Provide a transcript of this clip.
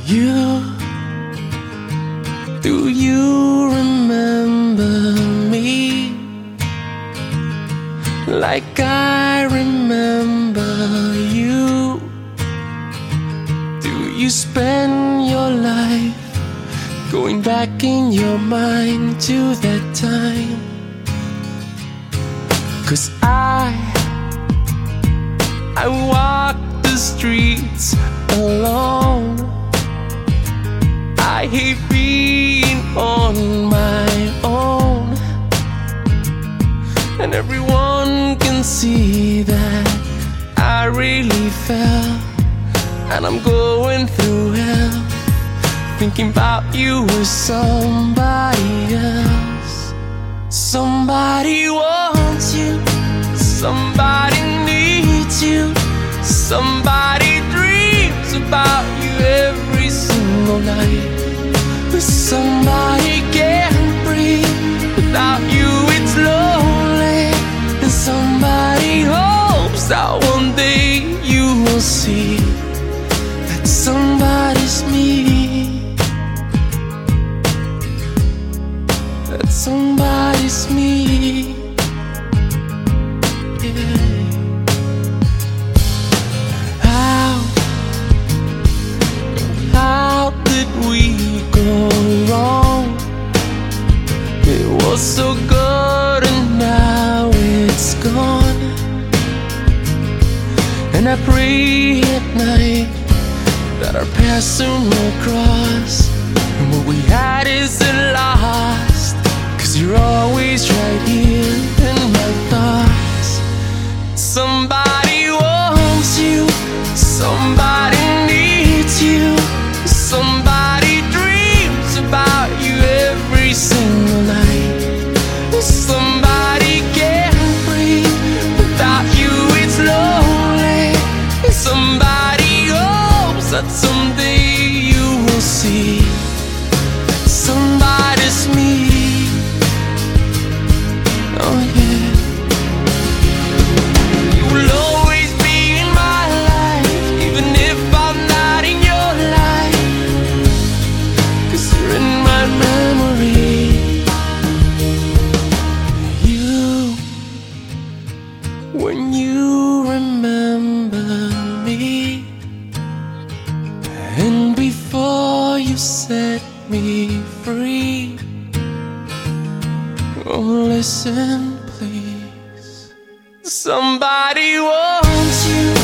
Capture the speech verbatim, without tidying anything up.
You, do you remember me like I remember you? Do you spend your life going back in your mind to that time? 'Cause I, I walk the streets alone. I hate being on my own, and everyone can see that I really fell, and I'm going through hell, thinking about you with somebody else. Somebody wants you, somebody needs you, somebody dreams about you every single night. But somebody can't breathe without you, it's lonely. And somebody hopes that one day you will see that somebody's me, that somebody's me. Yeah. How, how did we go wrong? It was so good and now it's gone. And I pray at night that our paths soon will cross, and what we had isn't lost, 'cause you're always right here in my thoughts. Somebody wants you, somebody needs you, somebody dreams about you every single night. Somebody can't breathe without you, it's lonely. Somebody hopes that someday you will see somebody's me. Oh yeah. You will always be in my life, even if I'm not in your life, 'cause you're in my memory. You, when you remember me, and before you set me free, oh listen please. Somebody wants you,